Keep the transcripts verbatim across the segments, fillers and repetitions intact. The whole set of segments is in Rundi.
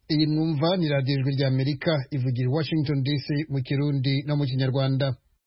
Iyi mwumva ni radiyo ijwi rya Amerika ivugira i Washington D C mu Kirundi no mu Kinyarwanda.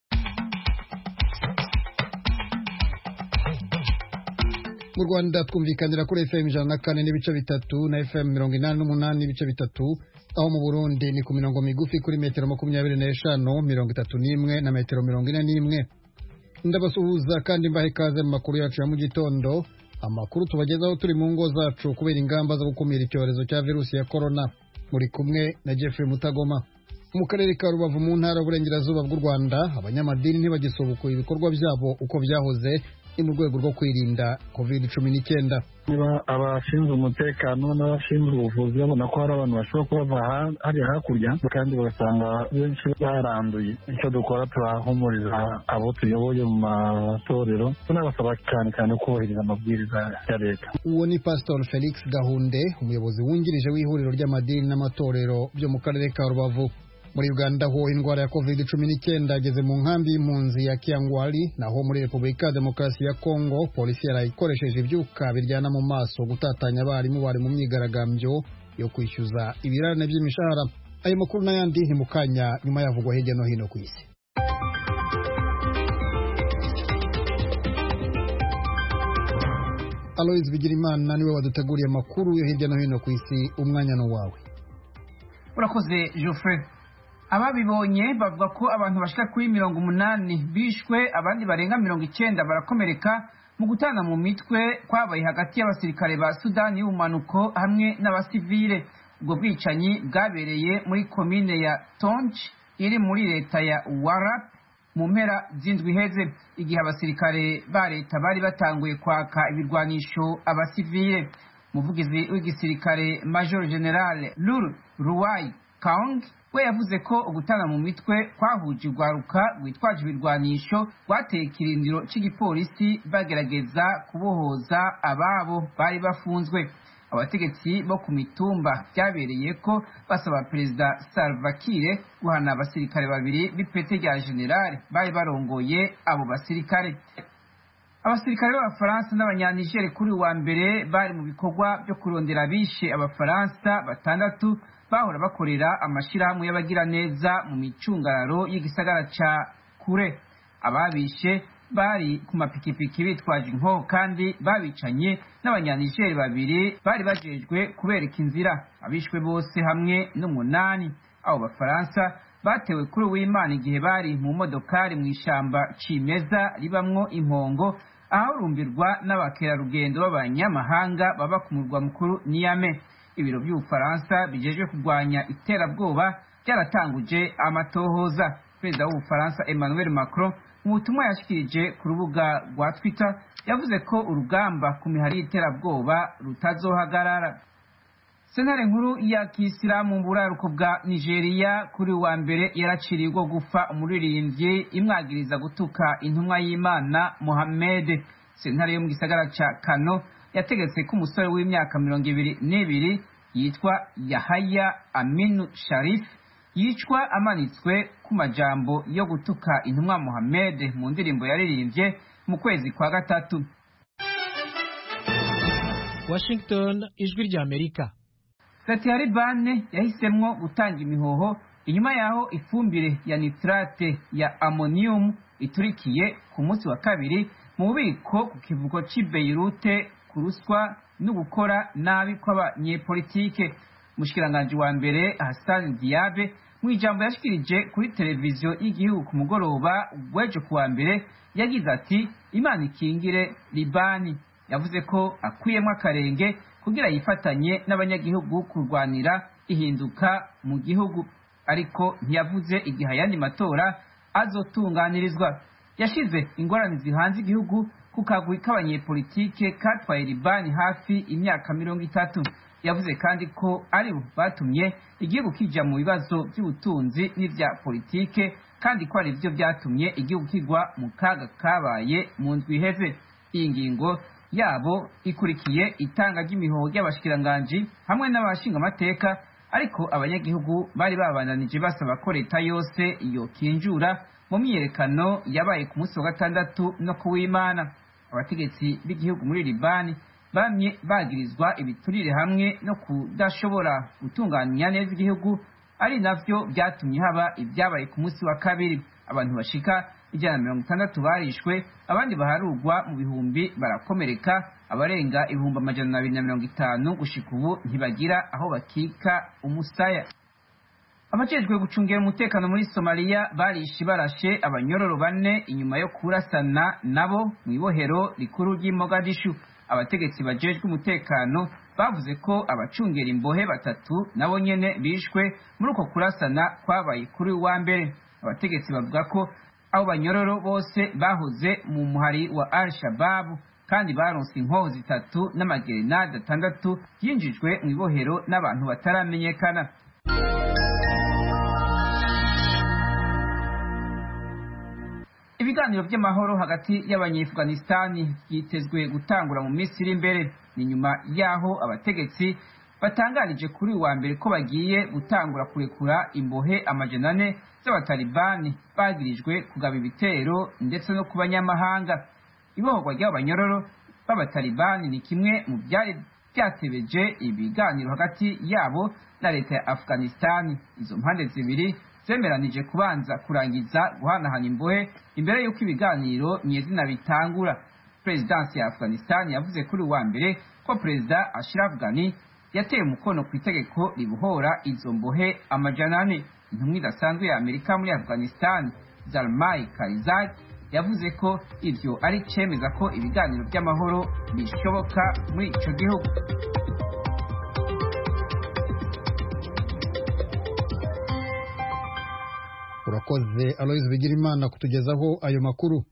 Mu Rwanda twumvikanira kuri F M ijana na kane n'ibice bitatu na F M mirongo inani n'umunani n'ibice bitatu, aho mu Burundi ni ku mirongo migufi kuri metero makumyabiri n'eshanu, mirongo itatu n'imwe na metero mirongo ine n'imwe. Ndabasuhuza kandi mbahe ikaze mu makuru yacu ya mu gitondo. Amakuru tubagezaho turi mu ngo zacu kubera ingamba zo gukumira icyorezo cya virusi ya corona. Muri kumwe na Jeffrey Mutagoma. Mu karere ka Rubavu mu ntara y'Uburengerazuba bw'u Rwanda, abanyamadini ntibagisobukuye ibikorwa byabo uko byahoze mu rwego rwo kwirinda covid cumi n'icyenda. Niba abashinzwe umutekano n'abashinzwe ubuvuzi babona ko hari abantu bashobora kuba bava hariya hakurya kandi bagasanga benshi baranduye, icyo dukora turahumuriza abo tuyoboye mu matorero, tunabasaba cyane cyane kubahiriza amabwiriza ya leta. Uwo ni Pastor Felix Gahunde, umuyobozi wungirije w'ihuriro ry'amadini n'amatorero byo mu karere ka Rubavu. Muri Uganda ho indwara ya covid cumi n'icyenda ageze mu nkambi y'impunzi ya Kiangwali, naho muri Repubulika ya Demokarasi ya Kongo polisi yarayikoresheje ibyuka biryana mu maso gutatanya abarimu bari mu myigaragambyo yo kwishyuza ibirarane by'imishahara. Ayo makuru n'ayandi ni mu kanya nyuma yavugwa hirya no hino ku isi. Aloys Bigirimana niwe waduteguriye amakuru yo hirya no hino ku isi. Umwanya no wawe. Urakoze Geoffrey. Ababibonye bavuga ko abantu bashika kuri mirongo umunani bishwe, abandi barenga mirongo icyenda barakomereka mu gutana mu mitwe kwabaye hagati y'abasirikare ba Sudani y'ubumanuko hamwe n'abasivile. Ubwo bwicanyi bwabereye muri komine ya Tonj iri muri leta ya Warrap mu mpera z'indwi iheze, igihe abasirikare ba leta bari batanguye kwaka ibirwanisho abasivile. Umuvugizi w'igisirikare Major General Lul Ruwai Kaung we yavuze ko ugutana mu mitwe kwahuje urwaruka rwitwaje ibirwanisho rwateye ikirindiro cy'igipolisi bagerageza kubohoza ababo bari bafunzwe. Abategetsi bo ku mitumba byabereye ko basaba Perezida Salva Kiir guhana abasirikare babiri b'ipete rya general bari barongoye abo basirikare. Abasirikare b'Abafaransa n'Abanyanigeri kuri wa mbere bari mu bikorwa byo kurondera bishe Abafaransa batandatu bahora bakorera amashirahamwe y'abagira neza mu micungararo y'igisagara ca Kure. Ababishe bari ku mapikipiki bitwaje inko kandi babicanye n'Abanyanigeri babiri bari bajejwe kubereka inzira. Abishwe bose hamwe n'umunani. Abo Bafaransa batewe kuri w'Imana igihe bari mu modokari mu ishamba cimeza ribamwo impongo, aharumbirwa n'abakerarugendo b'abanyamahanga baba ku murwa mukuru Niamey. Ibiro by'Ubufaransa bijejwe kurwanya iterabwoba byaratanguje amatohoza. Perezida w'Ubufaransa Emmanuel Macron mu butumwa yashikirije ku rubuga rwa Twitter yavuze ko urugamba ku mihari y'iterabwoba rutazohagarara. Sentare nkuru ya Kisilamu mu buraruko bwa Nigeria kuri wa mbere yaraciriye ubwo gufa umuririmbyi imwagiriza gutuka intumwa y'Imana Mohammed. Sentare yo mu gisagara ca Kano yategetse ko umusore w'imyaka mirongo ibiri n'ibiri yitwa Yahaya Aminu Sharif yicwa amanitswe ku majambo yo gutuka intumwa Mohammed mu ndirimbo yaririmbye mu kwezi kwa gatatu. Washington, ijwi rya Amerika. Leta ya Libane yahisemwo gutanga imihoho inyuma yaho ifumbire ya nitrate ya ammonium iturikiye ku munsi wa kabiri mu bubiko ku kivuko cy'i Beirut ku ruswa no gukora nabi kw'abanyepolitike. Mushikiranganje wa mbere Hassan Diabe mu ijambo yashikirije kuri televiziyo y'igihugu ku mugoroba w'ejo kuwa mbere yagize ati Imana ikingire Libani. Yavuze ko akuyemo akarenge kugira yifatanye n'abanyagihugu kurwanira ihinduka mu gihugu, ariko ntiyavuze igihe ayandi matora azotunganirizwa. Yashize ingorane zihanze igihugu ku kagwi k'abanyepolitike katwaye Libani hafi imyaka mirongo itatu. Yavuze kandi ko ari bo batumye igihugu kija mu bibazo by'ubutunzi n'ivya politike, kandi ko ari byo byatumye igihugu kigwa mu kaga kabaye mu ndwi iheze. Iyi ngingo yabo ikurikiye itanga ry'imihoho ry'abashikiranganji hamwe n'abashinga amateka, ariko abanyagihugu bari babandanije basaba ko leta yose iyo kinjura mu myiyerekano yabaye ku munsi wa gatandatu no ku w'Imana. Abategetsi b'igihugu muri Libani bamye bagirizwa ibiturire hamwe no kudashobora gutunganya neza igihugu, ari navyo byatumye haba ibyabaye ku munsi wa kabiri. Abantu bashika ijana na mirongo itandatu barishwe, abandi baharugwa mu bihumbi barakomereka, abarenga ibihumbi amajana abiri na mirongo itanu gushika ubu ntibagira aho bakika umusaya. Abajejwe gucungira umutekano muri Somalia barishe barashe abanyororo bane inyuma yo kurasana nabo mu ibohero rikuru ry'i Mogadishu. Abategetsi bajejwe umutekano bavuze ko abacungera imbohe batatu nabo nyene bishwe muri uko kurasana kwabaye kuri wa mbere. Abategetsi bavuga ko abo banyororo bose bahoze mu muhari wa Al-Shabaab kandi baronse inkoho zitatu n'amagerenade atandatu yinjijwe mu ibohero n'abantu bataramenyekana. Ibiganiro by'amahoro hagati y'Abanyeafghanistan byitezwe gutangura mu minsi iri imbere. Ni nyuma yaho abategetsi batangarije kuri wa mbere ko bagiye gutangura kurekura imbohe amajana ane z'abatalibani bagirijwe kugaba ibitero ndetse no ku banyamahanga. Ibohorwa ry'abanyororo b'abatalibani ni kimwe mu byari byatebeje ibiganiro hagati yabo na leta ya Afghanistan. Izo mpande zibiri zemeranije kubanza kurangiza guhanahana imbohe imbere y'uko ibiganiro nyezina bitangura. Presidence ya Afghanistan yavuze kuri wa mbere ko Perezida Ashraf Ghani yateye umukono ku itegeko ribuhora izo mbohe amajana ane. Intumwa idasanzwe ya Amerika muri Afghanistan, Zalmay Khalilzad, yavuze ko ivyo ari cemeza ko ibiganiro by'amahoro bishoboka muri ico gihugu. Urakoze Aloys Bigirimana kutugezaho ayo makuru.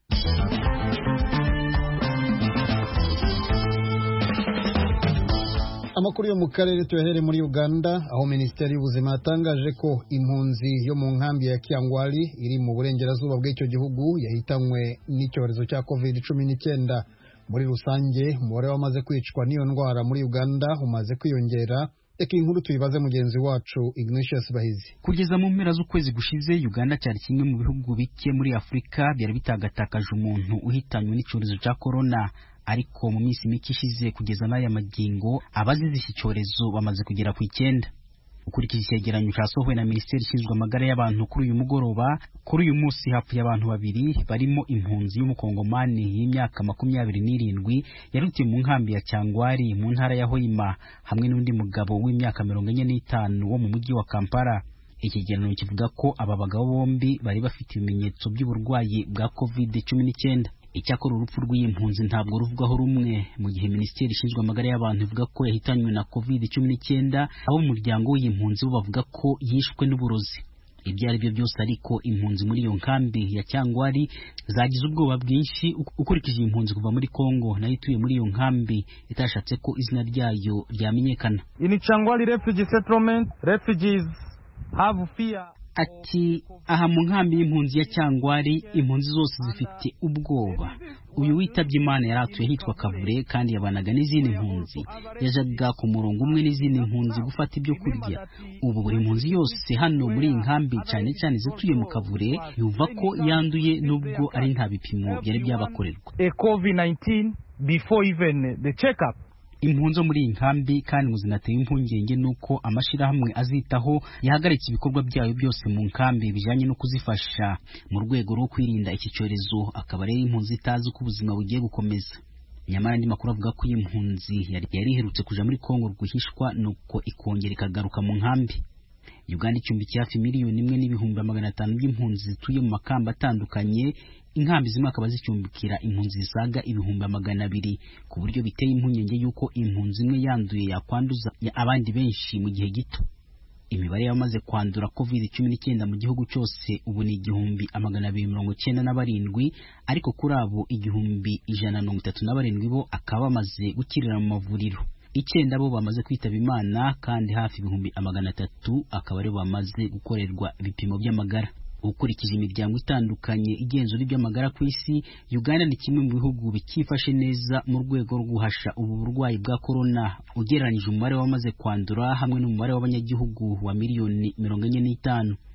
Amakuru yo mu karere tuyahere muri Uganda, aho Minisiteri y'Ubuzima yatangaje ko impunzi yo mu nkambi ya Kyangwali iri mu burengerazuba bw'icyo gihugu yahitanywe n'icyorezo cya covid cumi n'icyenda. Muri rusange umubare wamaze kwicwa n'iyo ndwara muri Uganda umaze kwiyongera. Eka inkuru tuyibaze mugenzi wacu Ignatius Bahizi. Kugeza mu mpera z'ukwezi gushize, Uganda cyari kimwe mu bihugu bike muri Afrika byari bitagatakaje umuntu uhitanywe n'icyorezo cya corona. Ariko mu minsi mike ishize kugeza n'aya magingo abazize iki cyorezo bamaze kugera ku icyenda. Ukurikije icyegeranyo cyasohowe na Minisiteri ishinzwe amagara y'abantu kuri uyu mugoroba, kuri uyu munsi hapfuye abantu babiri barimo impunzi y'umukongomani y'imyaka makumyabiri n'irindwi yarutiye mu nkambi ya Kyangwali mu ntara ya Hoima, hamwe n'undi mugabo w'imyaka mirongo ine n'itanu wo mu mujyi wa Kampala. Ikigereranyo kivuga ko aba bagabo bombi bari bafite ibimenyetso by'uburwayi bwa covid cumi n'icyenda. Icyakora urupfu rw'iyi mpunzi ntabwo ruvugwaho rumwe, mu gihe Minisiteri ishinzwe amagara y'abantu ivuga ko yahitanywe na covid cumi n'icyenda. Abo mu muryango w'iyi mpunzi bo bavuga ko yishwe n'uburozi. Ibyo ari byo byose ariko impunzi muri iyo nkambi ya Kyangwali zagize ubwoba bwinshi, ukurikije impunzi kuva muri Kongo nayo ituye muri iyo nkambi itashatse ko izina ryayo ryamenyekana. In Kyangwali refugee settlement, refugees have fear. Ati aha mu nkambi y'impunzi ya Kyangwali impunzi zose zifite ubwoba. Uyu witabye Imana yaratuye hitwa Kavure kandi yabanaga n'izindi mpunzi, yajaga ku murongo umwe n'izindi mpunzi gufata ibyo kurya. Ubu buri mpunzi yose hano muri iyi nkambi cyane cyane zituye mu Kavure yumva ko yanduye nubwo ari nta bipimo byari byabakorerwa. covid nineteen before even the check up. Impunzi muri iyi nkambi kandi ngo zinateye impungenge nuko amashirahamwe azitaho yahagaritse ibikorwa byayo byose mu nkambi bijanye no kuzifasha mu rwego rwo kwirinda iki cyorezo, akaba rero impunzi itazi ko ubuzima bugiye gukomeza. Nyamara andi makuru avuga ko iyi mpunzi yari iherutse kuja muri Kongo rwihishwa nuko ikongera ikagaruka mu nkambi. Uganda icumbikiye hafi miliyoni imwe n'ibihumbi magana atanu by'impunzi zituye mu makamba atandukanye. Inkambi zimwe akaba zicumbikira impunzi zisaga ibihumbi magana abiri, ku buryo biteye impungenge yuko impunzi imwe yanduye yakwanduza abandi benshi mu gihe gito. Imibare y'abamaze kwandura covid cumi n'icyenda mu gihugu cyose ubu ni igihumbi magana abiri mirongo icyenda na barindwi, ariko kuri abo igihumbi ijana na mirongo itatu na barindwi bo akaba bamaze gukirira mu mavuriro. Icyenda bo bamaze kwitaba Imana kandi hafi ibihumbi magana atatu akaba ari bamaze gukorerwa ibipimo by'amagara. Ukurikije imiryango itandukanye igenzura iby'amagara ku isi, Uganda ni kimwe mu bihugu bikifashe neza mu rwego rwo guhasha ubu burwayi bwa corona, ugereranyije umubare wamaze kwandura hamwe n'umubare w'abanyagihugu wa miliyoni mirongo ine n'itanu.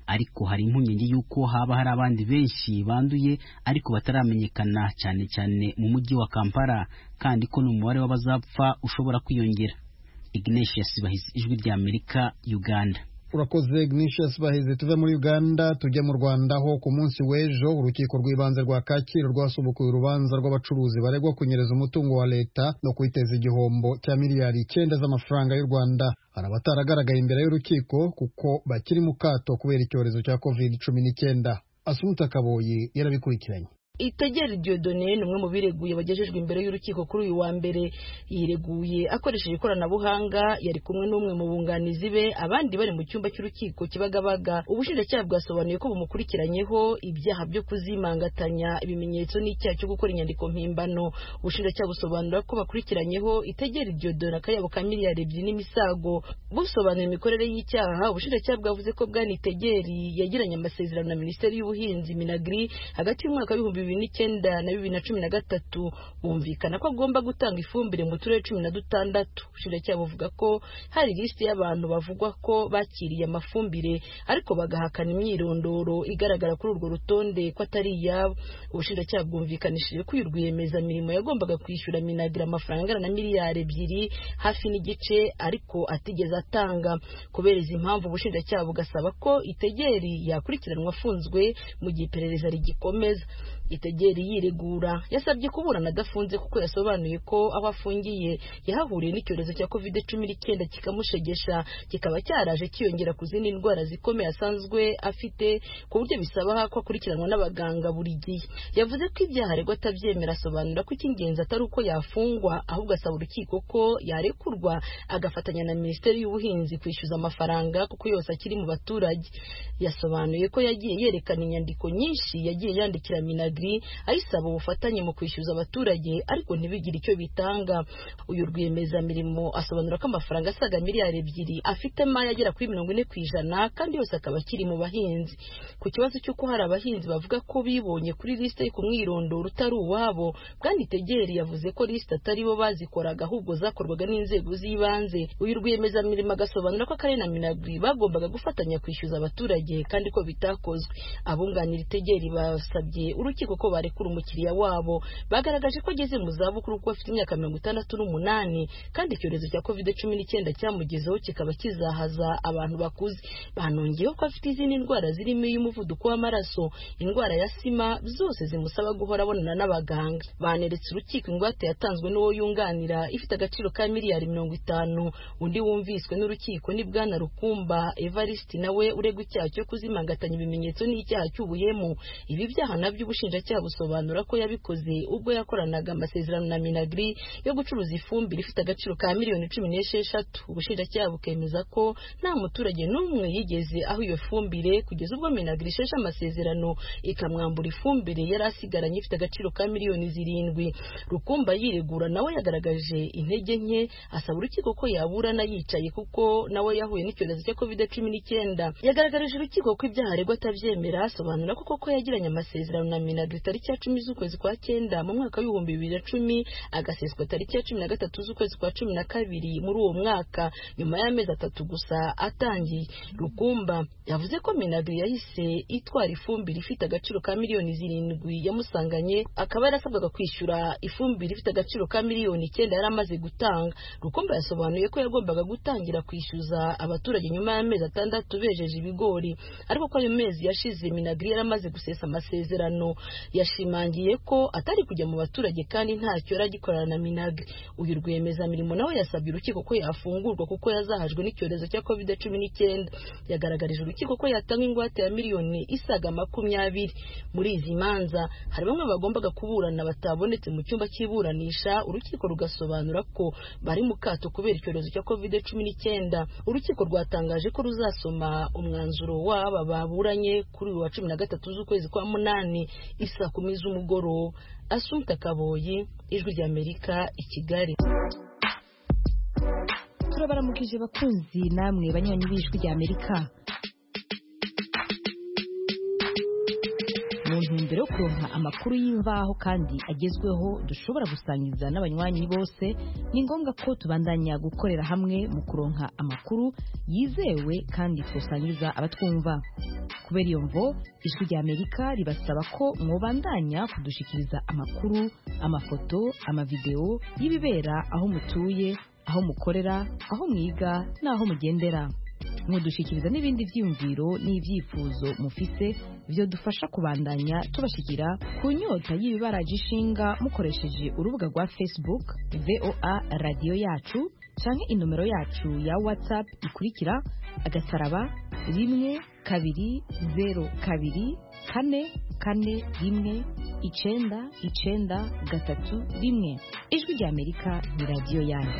ariko hari impungenge y'uko haba hari abandi benshi banduye ariko bataramenyekana cyane cyane mu mujyi wa Kampala kandi ko n'umubare w'abazapfa ushobora kwiyongera. Ignatius Bahizi, Ijwi rya Amerika, Uganda. Urakoze Ignatius Bahizi. Tuve muri Uganda tujya mu Rwanda ho ku munsi w'ejo urukiko rw'ibanze rwa Kacyiru rwasubukuye urubanza rw'abacuruzi baregwa kunyereza umutungo wa leta no kwiteza igihombo cya miliyari icyenda z'amafaranga y'u Rwanda. Hari abataragaragaye imbere y'urukiko kuko bakiri mu kato kubera icyorezo cya covid cumi n'icyenda. Asumuta Kaboyi yarabikurikiranye. Itegeri Dieudonné ni umwe mu bireguye bagejejwe imbere y'urukiko kuri uyu wa mbere. Yireguye akoresheje ikoranabuhanga, yari kumwe n'umwe mu bunganizi be, abandi bari mu cyumba cy'urukiko Kibagabaga. Ubushinjacyaha bwasobanuye ko bumukurikiranyeho ibyaha byo kuzimangatanya ibimenyetso n'icyaha cyo gukora inyandiko mpimbano. Ubushinjacyaha busobanura ko bakurikiranyeho Itegeri Dieudonné akayabo ka miliyari ebyiri n'imisago. Busobanuye imikorere y'icyaha, ubushinjacyaha bwavuze ko bwana Itegeri yagiranye amasezerano na Minisiteri y'Ubuhinzi Minagri hagati y'umwaka w'ibihumbi bibiri n'icyenda na bibiri na cumi na gatatu. Bumvikana ko agomba gutanga ifumbire mu turere cumi na dutandatu. Ubushinjacyaha buvuga ko hari lisiti y'abantu bavugwa ko bakiriye amafumbire ariko bagahakana imyirondoro igaragara kuri urwo rutonde ko atari iyabo. Ubushinjacyaha bwumvikanishije ko uyu rwiyemezamirimo yagombaga kwishyura Minagri amafaranga angana na miliyari ebyiri hafi n'igice ariko atigeze atanga. Kubera izi mpamvu ubushinjacyaha bugasaba ko Itegeri yakurikiranwa afunzwe mu gihe iperereza rigikomeza. Itegeri yiregura yasabye kuburana adafunze kuko yasobanuye ko aho afungiye yahahuriye n'icyorezo cya covid cumi n'icyenda kikamushegesha, kikaba cyaraje kiyongera ku zindi ndwara zikomeye asanzwe afite ku buryo bisaba ko akurikiranwa n'abaganga buri gihe. Yavuze ko ibyaha aregwa atabyemera, asobanura ko icy'ingenzi atari uko yafungwa ahubwo asaba urukiko ko yarekurwa agafatanya na Minisiteri y'Ubuhinzi kwishyuza amafaranga kuko yose akiri mu baturage. Yasobanuye ko yagiye yerekana inyandiko nyinshi yagiye yandikira Minagri ayisaba ubufatanye mu kwishyuza abaturage ariko ntibigire icyo bitanga. Uyu rwiyemezamirimo asobanura ko amafaranga asaga miliyari ebyiri afitemo ayagera kuri mirongo ine ku ijana kandi yose akaba akiri mu bahinzi. Ku kibazo cy'uko hari abahinzi bavuga ko bibonye kuri lisite ku mwirondoro utari uwabo, kandi Itegeri yavuze ko lisite atari bo bazikoraga ahubwo zakorwaga n'inzego z'ibanze. Uyu rwiyemezamirimo agasobanura ko akarere na Minagri bagombaga gufatanya kwishyuza abaturage kandi ko bitakozwe. Abunganira Itegeri basabye urukiko ko barekura umukiriya wabo. Bagaragaje ko ageze mu zabukuru kuko afite imyaka mirongo itandatu n'umunani kandi icyorezo cya covid cumi n'icyenda cyamugezeho kikaba kizahaza abantu bakuze. Banongeyeho ko afite izindi ndwara zirimo iy'umuvuduko w'amaraso, indwara ya sima, zose zimusaba guhora abonana n'abaganga. Baneretse urukiko ingwate yatanzwe n'uwo yunganira ifite agaciro ka miliyari mirongo itanu. Undi wumviswe n'urukiko ni bwana Rukumba Evariste, nawe uregwa icyaha cyo kuzimangatanya ibimenyetso n'icyaha cy'ubuhemu. Ibi byaha nabyo ubushinjacyaha busobanura ko yabikoze ubwo yakoranaga amasezerano na Minagri yo gucuruza ifumbire ifite agaciro ka miliyoni cumi n'esheshatu. Ubushinjacyaha bukemeza ko nta muturage n'umwe yigeze aho iyo fumbire kugeza ubwo Minagri isheshe amasezerano ikamwambura ifumbire yari asigaranye ifite agaciro ka miliyoni zirindwi. Rukumba yiregura nawe yagaragaje intege nke, asaba urukiko ko yaburana yicaye kuko nawe yahuye n'icyorezo cya covid cumi n'icyenda. Yagaragarije urukiko ko ibyaha aregwa atabyemera, asobanura ko koko yagiranye amasezerano na Minagri tariki ya cumi z'ukwezi kwa cyenda mu mwaka w'ibihumbi bibiri na cumi, agaseswa tariki ya cumi na gatatu z'ukwezi kwa cumi na kabiri muri uwo mwaka, nyuma y'amezi atatu gusa atangiye. Rukumba yavuze ko Minagri yahise itwara ifumbire ifite agaciro ka miliyoni zirindwi yamusanganye, akaba yarasabwaga kwishyura ifumbire ifite agaciro ka miliyoni icyenda yari amaze gutanga. Rukumba yasobanuye ko yagombaga gutangira kwishyuza abaturage nyuma y'amezi atandatu bejeje ibigori, ariko ko ayo mezi yashize Minagri yari amaze gusesa amasezerano. Yashimangiye ko atari kujya mu baturage kandi ntacyo yari agikorana na Minagri. Uyu rwiyemezamirimo nawe yasabye urukiko ko yafungurwa kuko yazahajwe n'icyorezo cya covid cumi n'icyenda. Yagaragarije urukiko ko yatanga ingwate ya miliyoni isaga makumyabiri. Muri izi manza hari bamwe bagombaga kuburana batabonetse mu cyumba cy'iburanisha, urukiko rugasobanura ko bari mu kato kubera icyorezo cya covid cumi n'icyenda. Urukiko rwatangaje ko ruzasoma umwanzuro w'aba baburanye kuri uyu wa cumi na gatatu z'ukwezi kwa munani isa kumi z'umugoroba. Asumta Kaboyi, Ijwi rya Amerika, i Kigali. Turabaramukije bakunzi namwe banywanyi b'Ijwi rya Amerika. Mu ntumbero yo kuronka amakuru y'imvaho kandi agezweho dushobora gusangiza n'abanywanyi bose, ni ngombwa ko tubandanya gukorera hamwe mu kuronka amakuru yizewe kandi tusangiza abatwumva. kubera iyo mvo ijwi rya Amerika ribasaba ko mwobandanya kudushikiriza amakuru, amafoto, amavideo y'ibibera aho mutuye, aho mukorera, aho mwiga n'aho mugendera. Mudushikiriza n'ibindi vyiyumviro n'ivyifuzo mufise byo dufasha kubandanya tubashikira ku nyota y'ibibaraje ishinga mukoresheje urubuga rwa Facebook V O A Radio Yacu canke inomero yacu ya WhatsApp ikurikira agasaraba rimwe kabiri zero kabiri kane kane rimwe icenda icenda gatatu rimwe. Ijwi rya Amerika ni radio yanyu.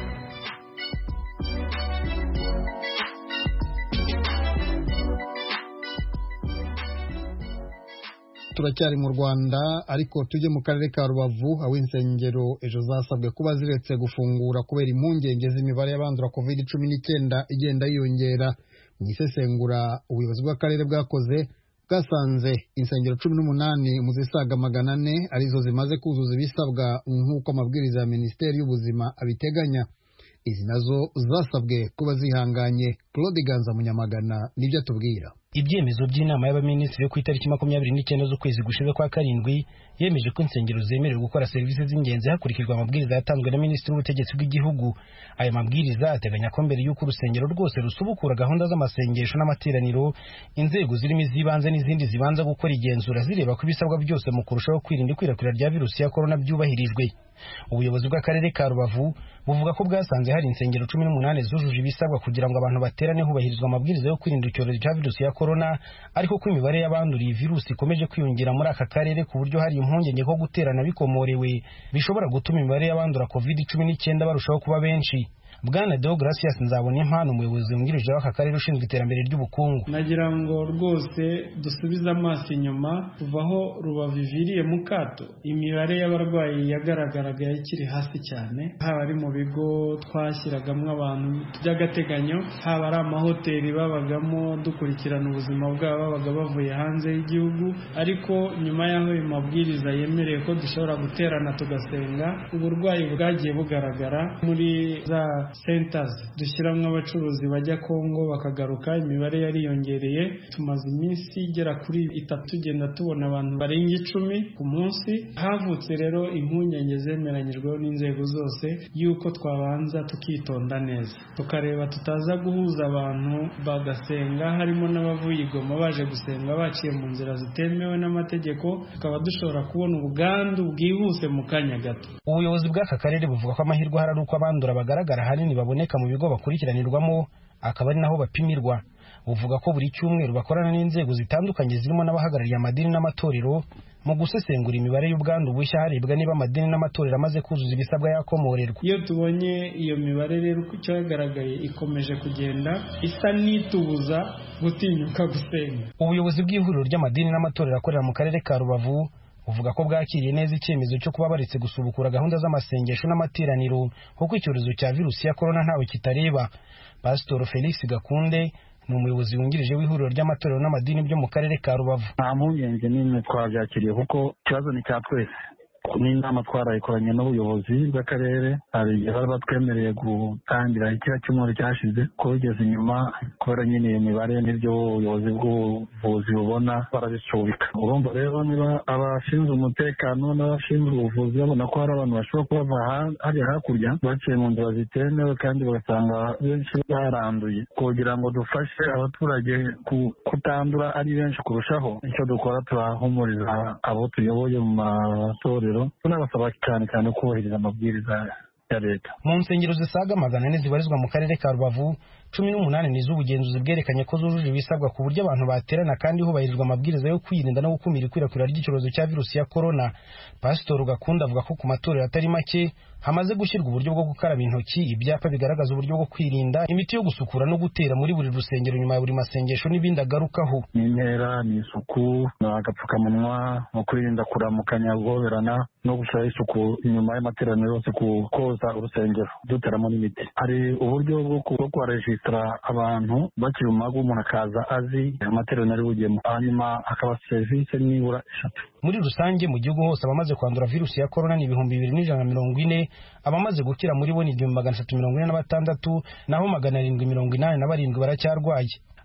Turacyari mu Rwanda ariko tujye mu karere ka Rubavu aho insengero ejo zasabwe kuba ziretse gufungura kubera impungenge z'imibare y'abandura covid cumi n'icyenda igenda yiyongera. Mu isesengura ubuyobozi bw'akarere bwakoze bwasanze insengero cumi n'umunani mu zisaga magana ane arizo zimaze kuzuza ibisabwa nk'uko amabwiriza ya Minisiteri y'Ubuzima abiteganya. Izi nazo zasabwe kuba zihanganye. Claude Ganza Munyamagana nibyo atubwira. Ibyemezo by'inama y'abaminisitiri yo ku itariki makumyabiri n'icyenda z'ukwezi gushize kwa karindwi yemeje ko insengero zemerewe gukora serivisi z'ingenzi hakurikijwe amabwiriza yatanzwe na Minisitiri w'Ubutegetsi bw'Igihugu. Aya mabwiriza ateganya ko mbere y'uko urusengero rwose rusubukura gahunda z'amasengesho n'amateraniro, inzego zirimo iz'ibanze n'izindi zibanza gukora igenzura zireba ko ibisabwa byose mu kurushaho kwirinda ikwirakwira rya virusi ya korona byubahirijwe. Ubuyobozi bw'akarere ka Rubavu buvuga ko bwasanze hari insengero cumi n'umunani zujuje ibisabwa kugira ngo abantu baterane hubahirizwa amabwiriza yo kwirinda icyorezo cya virusi ya korona, ariko ko imibare y'abanduriye virusi ikomeje kwiyongera muri aka karere ku buryo hari impungenge ko guterana bikomorewe bishobora gutuma imibare y'abandura covid cumi n'icyenda barushaho kuba benshi. Bwana Deogracias Nzabonimana, umuyobozi wungirije w'aka karere ushinzwe iterambere ry'ubukungu: nagira ngo rwose dusubize amaso inyuma kuva aho Rubavu iviriye mu kato. Imibare y'abarwayi yagaragaraga ikiri hasi cyane, haba ari mu bigo twashyiragamo abantu by'agateganyo, haba ari amahoteli babagamo dukurikirana ubuzima bwabo babaga bavuye hanze y'igihugu. Ariko nyuma y'aho ayo mabwiriza yemereye ko dushobora guterana tugasenga, uburwayi bwagiye bugaragara muri za centers dushyiramo abacuruzi bajya Kongo bakagaruka. Imibare yariyongereye, tumaze iminsi igera kuri itatu tugenda tubona abantu barenga icumi ku munsi. Havutse rero impungenge zemeranyijweho n'inzego zose yuko twabanza tukitonda neza, tukareba tutaza guhuza abantu bagasenga harimo n'abavuye i Goma baje gusenga baciye mu nzira zitemewe n'amategeko, tukaba dushobora kubona ubwandu bwihuse mu kanya gato. Ubuyobozi bw'aka karere buvuga ko amahirwe hari uko abandura bagaragara ahanini baboneka mu bigo bakurikiranirwamo, akaba ari naho bapimirwa. Buvuga ko buri cyumweru bakorana n'inzego zitandukanye zirimo n'abahagarariye amadini n'amatorero mu gusesengura imibare y'ubwandu bushya harebwa niba amadini n'amatorero amaze kuzuza ibisabwa yakomorerwa. Iyo tubonye iyo mibare rero uko cyagaragaye ikomeje kugenda isa n'itubuza gutinyuka gusenga. Ubuyobozi bw'ihuriro ry'amadini n'amatorero akorera mu karere ka Rubavu uvuga ko bwakiriye neza icyemezo cyo kuba baretse gusubukura gahunda z'amasengesho n'amateraniro kuko icyorezo cya virusi ya korona ntawe kitareba. Pastor Felix Gakunde ni umuyobozi wungirije w'ihuriro ry'amatorero n'amadini byo mu karere ka Rubavu. Nta mpungenge n'imwe twabyakiriye kuko ikibazo ni cya twese. N'inama twarayikoranye n'ubuyobozi bw'akarere, hari igihe bari batwemereye gutangira ikiriya cyumweru cyashize ko bigeze inyuma kubera nyine iyo mibare n'ibyo ubuyobozi bw'ubuvuzi bubona barabisubika. Urumva rero niba abashinzwe umutekano n'abashinzwe ubuvuzi babona ko hari abantu bashobora kuba bava hariya hakurya baciye mu nzira zitemewe kandi bagasanga benshi baranduye, kugira ngo dufashe abaturage kutandura ari benshi kurushaho, icyo dukora turahumuriza abo tuyoboye mu matorero tunabasaba cyane cyane kubahiriza amabwiriza ya leta. Mu nsengero zisaga magana ane zibarizwa mu karere ka Rubavu, cumi n'umunani ni z'ubugenzuzi bwerekanye ko zujuje ibisabwa ku buryo abantu baterana kandi hubahirizwa amabwiriza yo kwirinda no gukumira ikwirakwira ry'icyorezo cya virusi ya korona. Pastor Gakunda avuga ko ku matorero atari make hamaze gushyirwa uburyo bwo gukaraba intoki, ibyapa bigaragaza uburyo bwo kwirinda, imiti yo gusukura no gutera muri buri rusengero nyuma ya buri masengesho n'ibindi agarukaho. Ni intera, ni isuku, agapfukamunwa, no kwirinda kuramukanya guhoberana no gushyira isuku inyuma y'amateraniro yose, koza urusengero duteramo n'imiti. Hari uburyo bwo kubarejisitara abantu bakiri mu mago, umuntu akaza azi amateraniro ari bugemo, hanyuma akaba serivisi nibura eshatu. Muri rusange mu gihugu hose abamaze kwandura virusi ya korona ni ibihumbi bibiri n'ijana na mirongo ine, abamaze gukira muri bo ni igihumbi magana atatu mirongo ine na batandatu, naho magana arindwi mirongo inani na barindwi baracyarwaye.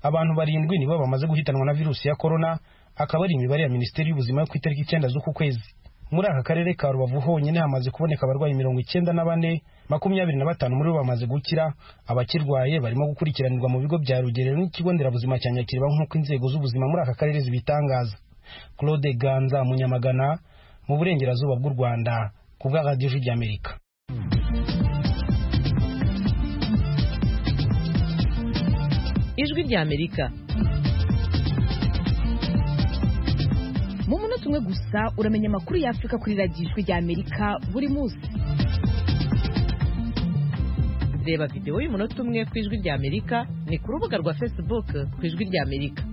abantu barindwi nibo bamaze guhitanwa na virusi ya corona, akaba ari imibare ya Minisiteri y'Ubuzima yo ku itariki icyenda z'uku kwezi. Muri aka karere ka Rubavu honyine hamaze kuboneka abarwayi mirongo icyenda na bane, makumyabiri na batanu muri bo bamaze gukira. Abakirwaye barimo gukurikiranirwa mu bigo bya Rugerero n'ikigo nderabuzima cya Nyakiriba nk'uko inzego z'ubuzima muri aka karere zibitangaza. Claude Ganza Munyamagana mu burengerazuba bw'u Rwanda ku bwa Radio y'Amerika. Ijwi ry'Amerika. Mu munota umwe gusa uramenya amakuru y'Afrika kuri Radio Ijwi ry'Amerika buri munsi. Reba video y'umunota umwe ku Ijwi ry'Amerika ni ku rubuga rwa Facebook ku Ijwi ry'Amerika.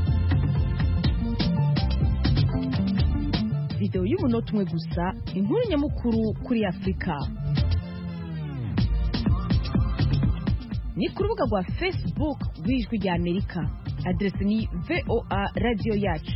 Video y'umunota umwe gusa, inkuru nyamukuru kuri Afrika. Ni ku rubuga rwa Facebook rw'Ijwi ry'Amerika. Adresi ni V O A Radio Yacu.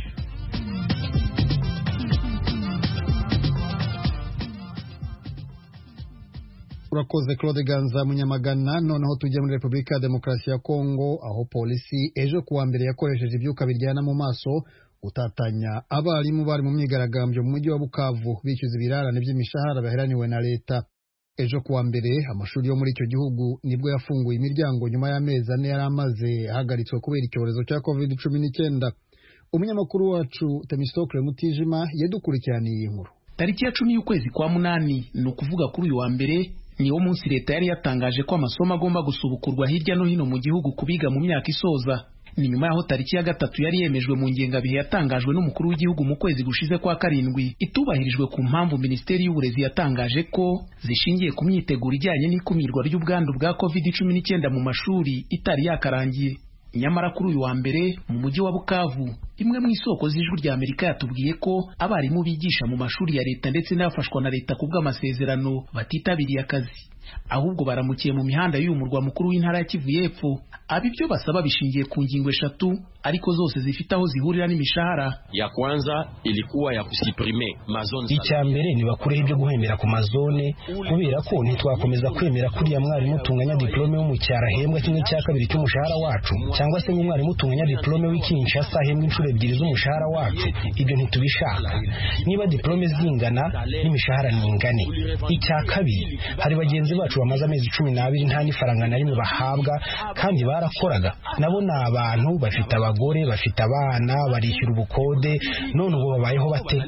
Urakoze Claude Ganza Munyamagana. Noneho tujya muri Repubulika ya Demokarasi ya Kongo, aho polisi ejo kuwa mbere yakoresheje ibyuka biryana mu maso gutatanya abarimu bari mu myigaragambyo mu mujyi wa Bukavu bishyuza ibirarane by'imishahara baheraniwe na leta. Ejo kuwa mbere amashuri yo muri icyo gihugu nibwo yafunguye imiryango nyuma y'amezi ane yari amaze ahagaritswe kubera icyorezo cya covid cumi n'icyenda. Umunyamakuru wacu Temistokle Mutijima yadukurikiraniye iyi nkuru. Tariki ya cumi y'ukwezi kwa munani, ni ukuvuga kuri uyu wa mbere, niwo munsi leta yari yatangaje ko amasomo agomba gusubukurwa hirya no hino mu gihugu kubiga mu myaka isoza. Ni nyuma yaho tariki ya gatatu yari yemejwe mu ngengabihe yatangajwe n'umukuru w'igihugu mu kwezi gushize kwa karindwi itubahirijwe ku mpamvu Minisiteri y'Uburezi yatangaje ko zishingiye ku myiteguro ijyanye n'ikumirwa ry'ubwandu bwa covid cumi n'icyenda mu mashuri itari yakarangiye. Nyamara kuri uyu wa mbere mu mujyi wa Bukavu, imwe mu isoko z'Ijwi ry'Amerika yatubwiye ko abarimu bigisha mu mashuri ya leta ndetse n'abafashwa na leta kubw'amasezerano batitabiriye akazi, ahubwo baramukiye mu mihanda y'uyu murwa mukuru w'intara ya Kivu y'Epfo. Abibyo basaba bishingiye ku ngingo eshatu, ariko zose zifite aho zihurira n'imishahara. Ya kwanza ilikuwa ya kusiprime mazone. Icya mbere ni bakureho ibyo guhembera ku mazone, kubera ko ntitwakomeza kwemera kuriya mwarimu tunganya diplome wo mu cyara hembwa kimwe cya kabiri cy'umushahara wacu, cyangwa se mwarimu tunganya diplome w'ikinshasa hembwa inshuro ebyiri z'umushahara wacu. Ibyo ntitubishaka. Niba diplome zingana n'imishahara ningane. Icya kabiri, hari bagenzi bacu bamaze amezi cumi n'abiri nta n'ifaranga na rimwe bahabwa kandi barakoraga. Nabo ni abantu bafite abagore, bafite abana, barishyura ubukode, none ubu babayeho bate?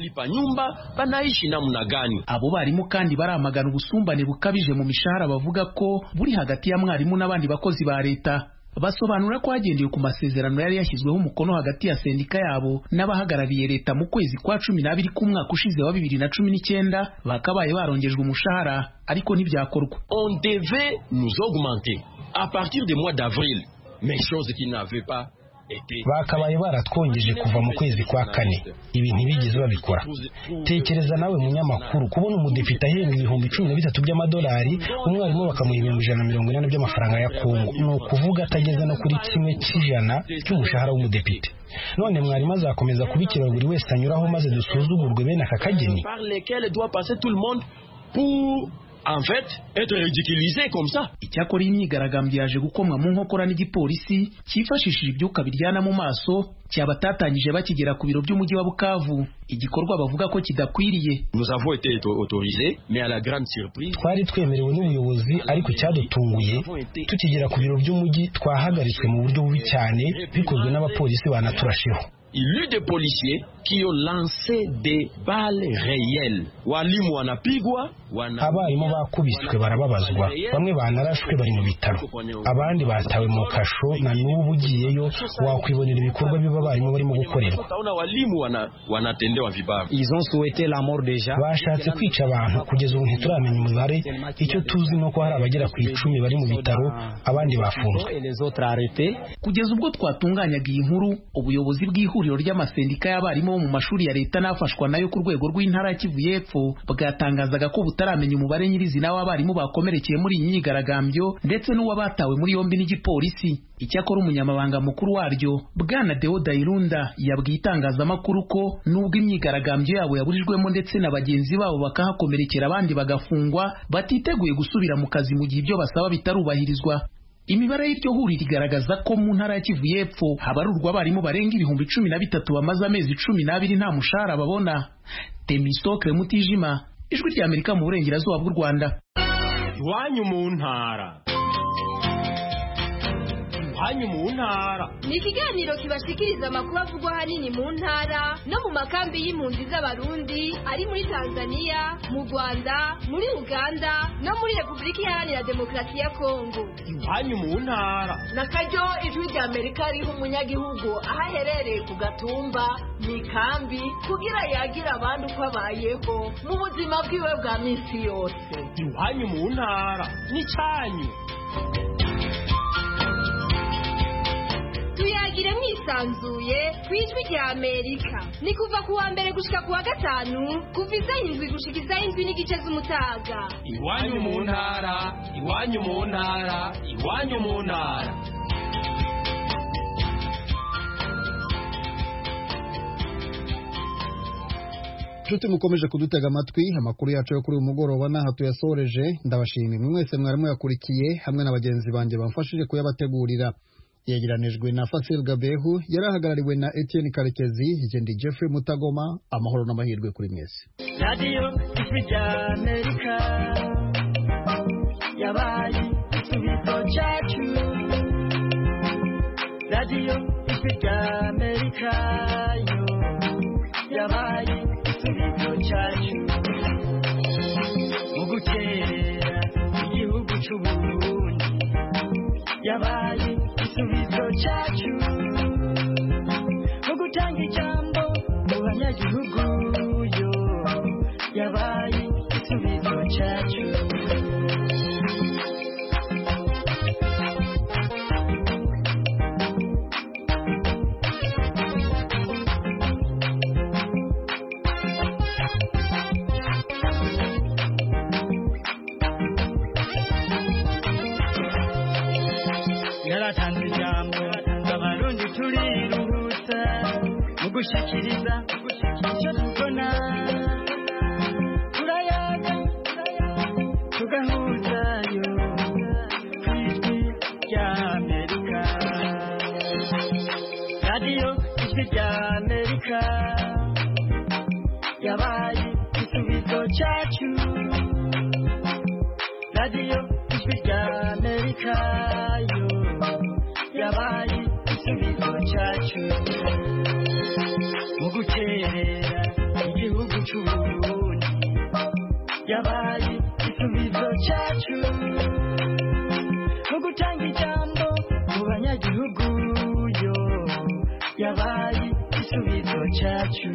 Abo barimu kandi baramagana ubusumbane bukabije mu mishahara, bavuga ko buri hagati ya mwarimu n'abandi bakozi ba leta. Basobanura ko hagendewe ku masezerano yari yashyizweho umukono hagati ya sendika yabo n'abahagarariye leta mu kwezi kwa cumi n'abiri k'umwaka ushize wa bibiri na cumi n'icyenda, bakabaye barongejwe umushahara ariko ntibyakorwa. On devait nous augmenter à partir du mois d'avril, mais chose qui n'avait pas bakabaye baratwongeje kuva mu kwezi kwa kane. Ibi ntibigeze babikora. Tekereza nawe munyamakuru, kubona umudepite ahembwa ibihumbi cumi na bitatu by'amadolari, umwarimu bakamuha ibihumbi ijana na mirongo inani by'amafaranga ya Kongo. Ni ukuvuga atageze no kuri kimwe cy'ijana cy'umushahara w'umudepite. None mwarimu azakomeza kubikira buri wese anyuraho maze dusuzugurwe bene aka kageni. En fait, être ridiculisé comme ça. Icyakora imyigaragambyo yaje gukomwa mu nkokora n'igipolisi cyifashishije ibyuka biryana mu maso, cyabatatanyije bakigera ku biro by'umujyi wa Bukavu, igikorwa bavuga ko kidakwiriye. Nous avons été autorisés, mais à la grande surprise, twari twemerewe n'ubuyobozi, ariko cyadutunguye tukigera ku biro by'umujyi twahagaritswe mu buryo bubi cyane, bikozwe n'abapolisi banaturasheho. Il y a eu des policiers qui ont lancé des balles réelles. Walimu wanapigwa, abarimu bakubiswe barababazwa, bamwe banarashwe bari mu bitaro, abandi batawe mu kasho, na n'ubu ugiyeyo wakwibonera ibikorwa biba abarimu barimo gukorerwa. Ils ont souhaité la mort déjà. Bashatse kwica abantu, kugeza ubu ntituramenya umubare. Icyo tuzi ni uko hari abagera ku icumi bari mu bitaro, abandi bafunzwe. Kugeza ubwo twatunganyaga iyi nkuru, ubuyobozi bw'ihuriro ry'amasendika y'abarimu bo mu mashuri ya leta n'afashwa nayo ku rwego rw'intara ya Kivu y'Epfo bwatangazaga ko butaramenya umubare nyirizina w'abarimu bakomerekeye muri iyi myigaragambyo ndetse n'uwabatawe muri yombi n'igipolisi. Icyakora umunyamabanga mukuru waryo Bwana Deo Dairunda yabwiye itangazamakuru ko nubwo imyigaragambyo yabo yaburijwemo ndetse na bagenzi babo bakahakomerekera abandi bagafungwa, batiteguye gusubira mu kazi mu gihe ibyo basaba bitarubahirizwa. imibare y'iryo huriro igaragaza ko mu ntara ya Kivu y'Epfo habarurwa abarimu barenga ibihumbi cumi na bitatu bamaze amezi cumi n'abiri nta mushahara babona. Temistokle Mutijima, Ijwi rya Amerika mu burengerazuba bw'u Rwanda. Iwanyu mu ntara. Iwanyu mu ntara ni ikiganiro kibashikiriza amakuru avugwa hanini mu ntara no mu makambi y'impunzi z'abarundi ari muri Tanzania, mu Rwanda, muri Uganda no muri Repubulika Iharanira Demokarasi ya Kongo. Iwanyu mu ntara nakaryo Ijwi rya Amerika riho umunyagihugu aho aherereye ku gatumba mu ikambi kugira yagira abandi uko abayeho mu buzima bwiwe bwa minsi yose. Iwanyu mu ntara ni cyanyu. Tuyagire mwisanzuye ku Ijwi rya Amerika. Ni kuva ku wa mbere gushika ku wa gatanu kuva isaha indwi gushika isaha indwi n'igice z'umutaga. Iwanyu mu ntara, iwanyu mu ntara, iwanyu mu ntara. Nshuti mukomeje kudutega amatwi, amakuru yacu yo kuri uyu mugoroba n'aha tuyasoreje. Ndabashimiye mwese mwarimu yakurikiye hamwe na bagenzi banjye bamfashije kuyabategurira. Yegeranijwe na Fasil Gabehu, yarahagarariwe na Etienne Karekezi, Jendi Jeffrey Mutagoma. Amahoro n'amahirwe kuri mwese. Radio Ijwi rya Amerika yabaye igisubizo cyacu. Radio Ijwi rya Amerika yo yabaye igisubizo cyacu. Mu gukerera igihugu cy'u Burundi yabaye igisubizo cyacu. Mu gutanga ijambo mu banyagihugu yo yabaye igisubizo cyacu. Yaratanze ijambo abarundi turiruhutsa mu gushikiriza icyo tubona. Turayaga tugahuzayo ku Ijwi rya Amerika. Radio Ijwi rya Amerika yabaye igisubizo cyacu. Radio Ijwi rya Amerika yo yabaye igisubizo cyacu. Mu gukerera igihugu cy'u Burundi yabaye igisubizo cyacu. Mu gutanga ijambo mu banyagihugu yo yabaye igisubizo cyacu.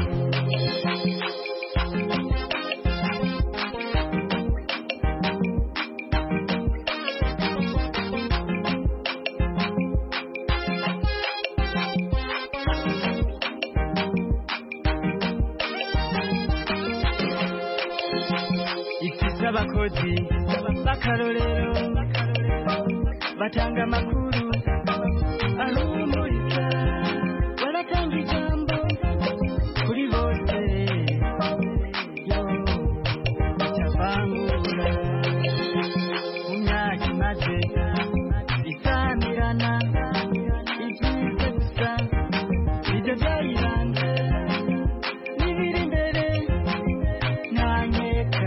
Abakozi bakarorero batanga amakuru ahumuriza, baratanga ijambo kuri bose yo batavangura. Mu myaka imaze isamirana ibyiza gusa ibyo byayiranze n'ibiri imbere nta nkeka.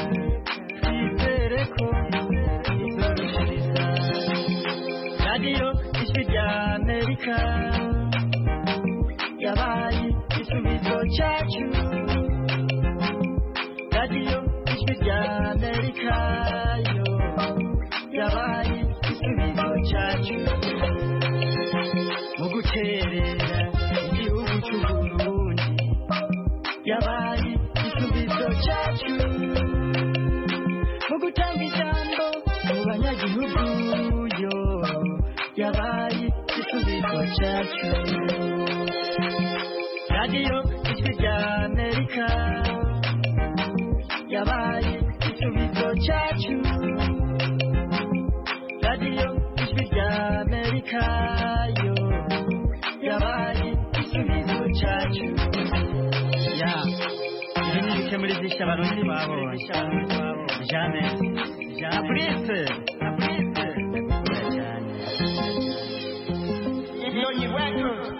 Radio Ijwi rya Amerika yabaye igisubizo cyacu. Radio Ijwi rya Amerika yo yabaye igisubizo cyacu. Mu gukerera igihugu cy'u Burundi yabaye igisubizo cyacu. Mu gutanga ijambo mu banyagihugu yo yabaye igisubizo cyacu. Radio Ijwi rya Amerika yabaye igisubizo cyacu. Radio Ijwi rya Amerika yo yabaye igisubizo cyacu. Ya ibi ni bike muri byinshi abarundi babonye. Jamais. Jamais. Records.